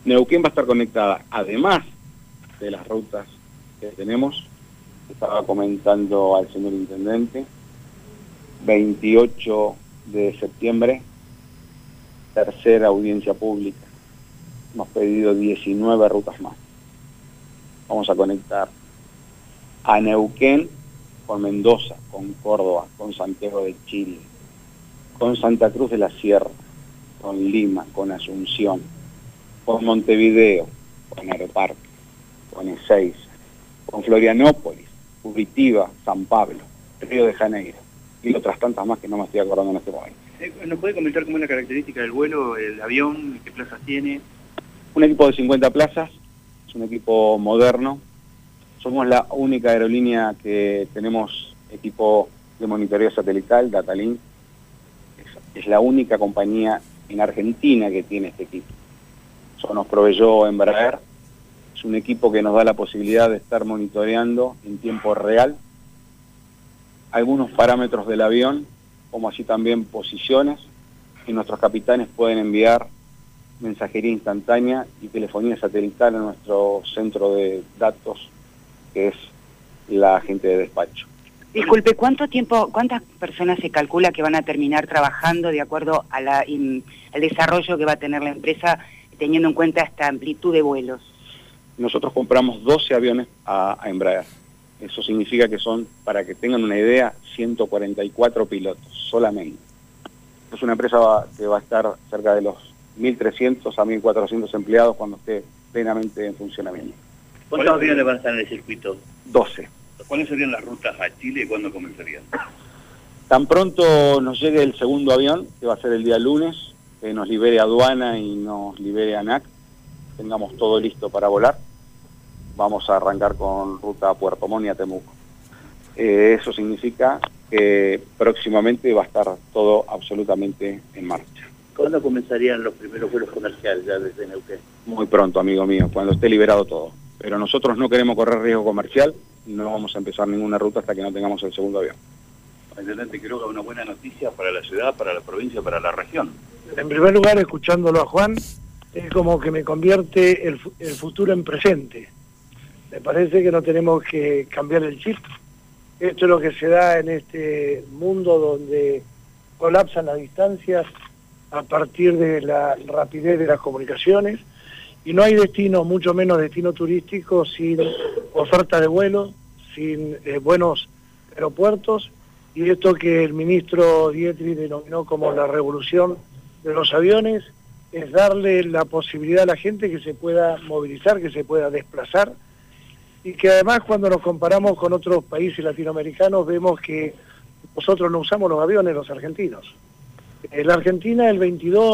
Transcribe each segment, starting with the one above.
Neuquén va a estar conectada, además de las rutas que tenemos, estaba comentando al señor intendente, 28 de septiembre, tercera audiencia pública. Hemos pedido 19 rutas más. Vamos a conectar a Neuquén con Mendoza, con Córdoba, con Santiago de Chile, con Santa Cruz de la Sierra, con Lima, con Asunción, con Montevideo, con Aeroparque, con Ezeiza, con Florianópolis, Curitiba, San Pablo, Río de Janeiro y otras tantas más que no me estoy acordando en este momento. ¿Nos puede comentar cómo es la característica del vuelo, el avión, qué plazas tiene? Un equipo de 50 plazas, es un equipo moderno. Somos la única aerolínea que tenemos equipo de monitoreo satelital, Datalink. Es la única compañía en Argentina que tiene este equipo. Eso nos proveyó Embraer. Es un equipo que nos da la posibilidad de estar monitoreando en tiempo real algunos parámetros del avión, como así también posiciones, y nuestros capitanes pueden enviar mensajería instantánea y telefonía satelital a nuestro centro de datos, que es la gente de despacho. Disculpe, ¿cuántas personas se calcula que van a terminar trabajando de acuerdo a al desarrollo que va a tener la empresa, teniendo en cuenta esta amplitud de vuelos? Nosotros compramos 12 aviones a Embraer. Eso significa que son, para que tengan una idea, 144 pilotos solamente. Es una empresa que va a estar cerca de los 1.300 a 1.400 empleados cuando esté plenamente en funcionamiento. ¿Cuántos aviones van a estar en el circuito? 12. ¿Cuáles serían las rutas a Chile y cuándo comenzarían? Tan pronto nos llegue el segundo avión, que va a ser el día lunes, que nos libere aduana y nos libere ANAC, tengamos todo listo para volar, vamos a arrancar con ruta a Puerto Montt y a Temuco. Eso significa que próximamente va a estar todo absolutamente en marcha. ¿Cuándo comenzarían los primeros vuelos comerciales ya desde Neuquén? Muy pronto, amigo mío, cuando esté liberado todo. Pero nosotros no queremos correr riesgo comercial, no vamos a empezar ninguna ruta hasta que no tengamos el segundo avión. Intendente, creo que es una buena noticia para la ciudad, para la provincia, para la región. En primer lugar, escuchándolo a Juan, es como que me convierte el futuro en presente. Me parece que no tenemos que cambiar el chip. Esto es lo que se da en este mundo donde colapsan las distancias a partir de la rapidez de las comunicaciones, y no hay destino, mucho menos destino turístico, sin oferta de vuelo, sin buenos aeropuertos, y esto que el ministro Dietrich denominó como la revolución de los aviones, es darle la posibilidad a la gente que se pueda movilizar, que se pueda desplazar, y que además cuando nos comparamos con otros países latinoamericanos vemos que nosotros no usamos los aviones, los argentinos. En la Argentina el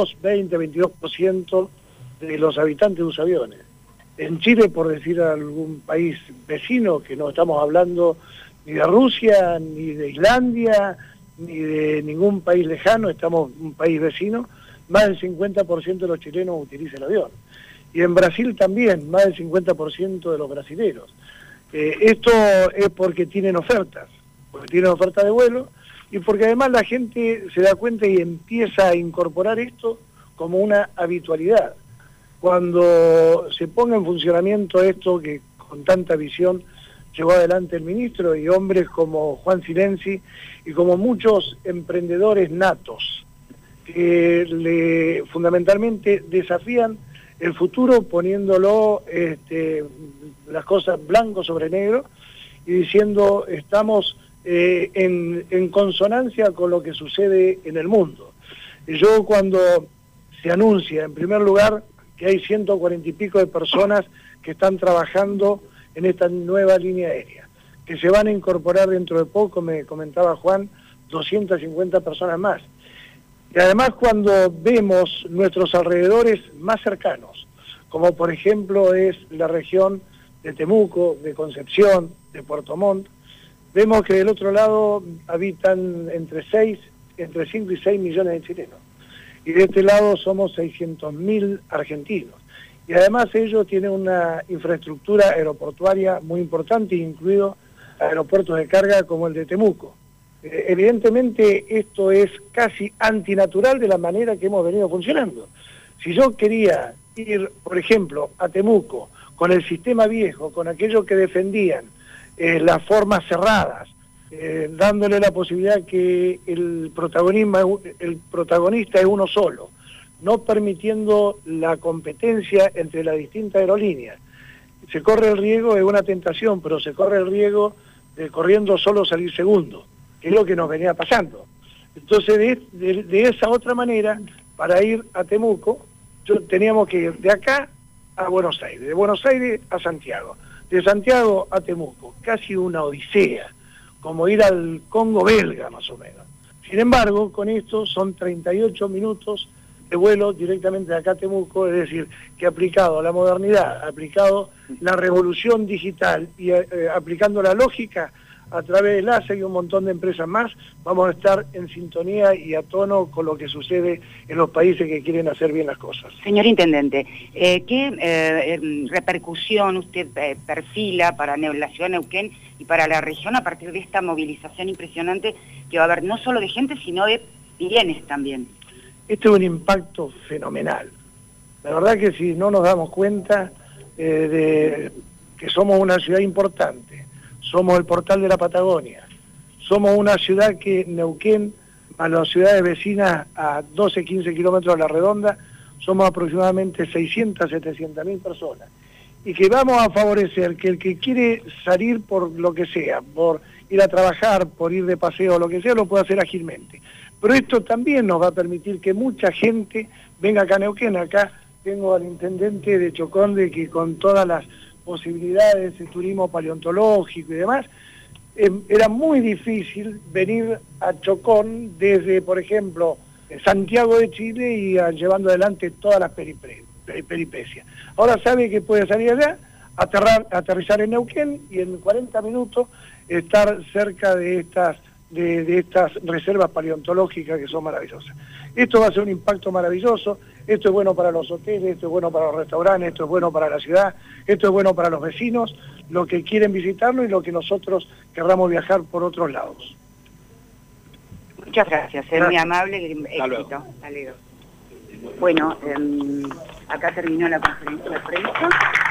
22% de los habitantes usa aviones. En Chile, por decir algún país vecino, que no estamos hablando ni de Rusia, ni de Islandia, ni de ningún país lejano, estamos un país vecino, más del 50% de los chilenos utiliza el avión. Y en Brasil también, más del 50% de los brasileños. Esto es porque tienen ofertas de vuelo, y porque además la gente se da cuenta y empieza a incorporar esto como una habitualidad. Cuando se ponga en funcionamiento esto que con tanta visión llevó adelante el ministro, y hombres como Juan Silenzi y como muchos emprendedores natos que fundamentalmente desafían el futuro poniéndolo las cosas blanco sobre negro y diciendo estamos en consonancia con lo que sucede en el mundo. Y yo cuando se anuncia en primer lugar que hay 140 y pico de personas que están trabajando en esta nueva línea aérea, que se van a incorporar dentro de poco, me comentaba Juan, 250 personas más. Y además cuando vemos nuestros alrededores más cercanos, como por ejemplo es la región de Temuco, de Concepción, de Puerto Montt, vemos que del otro lado habitan entre 5 y 6 millones de chilenos. Y de este lado somos 600.000 argentinos. Y además ellos tienen una infraestructura aeroportuaria muy importante, incluido aeropuertos de carga como el de Temuco. Evidentemente esto es casi antinatural de la manera que hemos venido funcionando. Si yo quería ir, por ejemplo, a Temuco, con el sistema viejo, con aquellos que defendían las formas cerradas, dándole la posibilidad que el protagonista es uno solo, no permitiendo la competencia entre las distintas aerolíneas. Se corre el riesgo, es una tentación, pero se corre el riesgo de corriendo solo salir segundo, que es lo que nos venía pasando. Entonces, de esa otra manera, para ir a Temuco, teníamos que ir de acá a Buenos Aires, de Buenos Aires a Santiago, de Santiago a Temuco, casi una odisea, como ir al Congo belga más o menos. Sin embargo, con esto son 38 minutos de vuelo directamente de acá a Temuco, es decir, que aplicado a la modernidad, aplicado la revolución digital y aplicando la lógica a través del ASA y un montón de empresas más, vamos a estar en sintonía y a tono con lo que sucede en los países que quieren hacer bien las cosas. Señor Intendente, ¿qué repercusión usted perfila para la ciudad de Neuquén y para la región a partir de esta movilización impresionante que va a haber no solo de gente, sino de bienes también? Este es un impacto fenomenal. La verdad que si no nos damos cuenta de que somos una ciudad importante, somos el portal de la Patagonia, somos una ciudad que Neuquén, a las ciudades vecinas a 12, 15 kilómetros a la redonda, somos aproximadamente 600, 700 mil personas. Y que vamos a favorecer que el que quiere salir por lo que sea, por ir a trabajar, por ir de paseo, lo que sea, lo pueda hacer ágilmente. Pero esto también nos va a permitir que mucha gente venga acá a Neuquén. Acá tengo al intendente de Chocón, de que con todas las posibilidades de turismo paleontológico y demás, era muy difícil venir a Chocón desde, por ejemplo, Santiago de Chile y llevando adelante todas las peripecias. Ahora sabe que puede salir allá, aterrizar en Neuquén y en 40 minutos estar cerca de estas reservas paleontológicas que son maravillosas. Esto va a ser un impacto maravilloso, esto es bueno para los hoteles, esto es bueno para los restaurantes, esto es bueno para la ciudad, esto es bueno para los vecinos, los que quieren visitarlo y los que nosotros querramos viajar por otros lados. Muchas gracias, es muy amable, éxito. Hasta luego. Bueno, acá terminó la conferencia de prensa.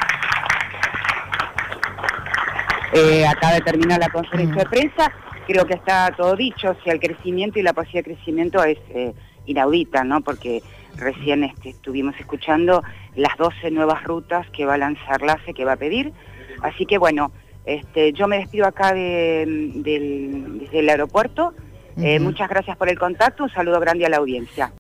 Acaba de terminar la conferencia de prensa. Creo que está todo dicho, o sea, el crecimiento y la posibilidad de crecimiento es inaudita, ¿no? Porque recién estuvimos escuchando las 12 nuevas rutas que va a lanzar la ACE, que va a pedir. Así que bueno, yo me despido acá desde el aeropuerto. Muchas gracias por el contacto, un saludo grande a la audiencia.